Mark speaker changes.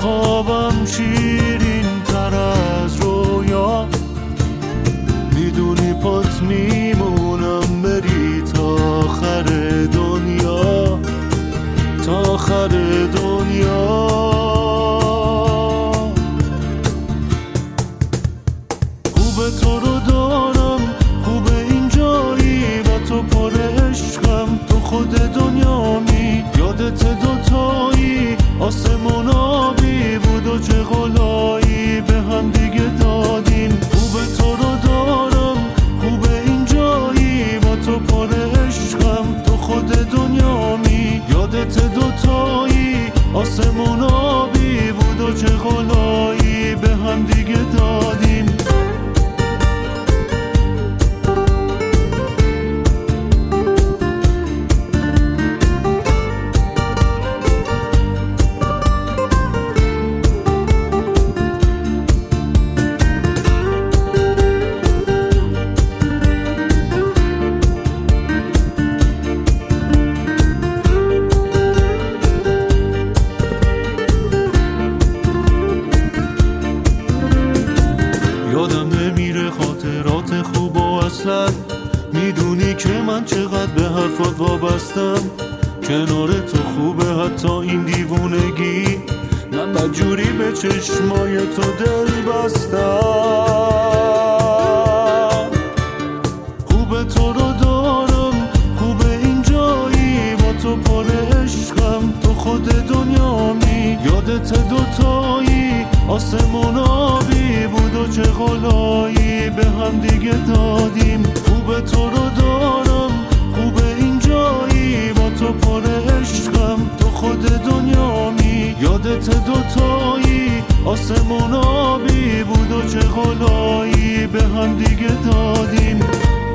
Speaker 1: خوابم شیرین تر از رویا، میدونی پات میمونم بری تا آخر دنیا، تا آخر دنیا. خوبه تو رو دارم، خوبه اینجایی و تو پر عشقم، تو خود دنیامی. یادت دوتایی آسمون آبی بود و چه غلایی به هم دیگه دادیم. خوبه تو رو دارم، خوبه اینجایی و تو پر عشقم، تو خود دنیامی. یادت دوتایی آسمون آبی بود و چه غلایی به هم دیگه دادیم. یادم نمیره خاطرات خوب و اصلا، میدونی که من چقدر به حرفات وابستم. کنار تو خوبه حتی این دیوونگی، من بدجوری به چشمای تو دل بستم. خوبه تو رو دارم، خوبه اینجایی با تو پر عشقم، تو خود دنیامی. یادت دوتایی آسمون آبی بود و چه غلایی به هم دیگه دادیم. خوبه تو رو دارم، خوبه اینجایی با تو پر عشقم، تو خود دنیامی. یادت دوتایی آسمون آبی بود و چه غلایی به هم دیگه دادیم.